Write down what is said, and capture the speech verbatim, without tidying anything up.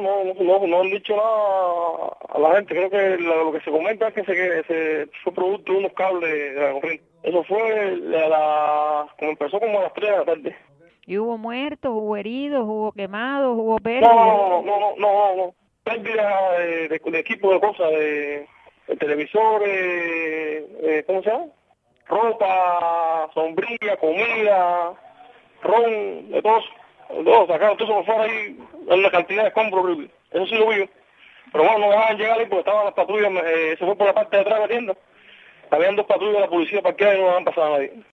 no, no, no, no han dicho nada a la gente. Creo que lo, lo que se comenta es que se, que se fue producto de unos cables de la corriente. Eso fue a la, como empezó como a las tres de la tarde. ¿Y hubo muertos, hubo heridos, hubo quemados, hubo No, pérdidas? no, no, no, no, no, no. Pérdida de, de, de equipo de cosas, de, de televisores, eh, ¿cómo se llama? Ropa, sombrilla, comida, ron, de todo eso. De todo, sacaron todo eso por fuera ahí, en una cantidad de escombros horrible. Eso sí lo vi yo. Pero bueno, no dejaban llegar ahí porque estaban las patrullas, eh, se fue por la parte de atrás de la tienda. Habían dos patrullas de la policía parqueadas y no dejaban pasar a nadie.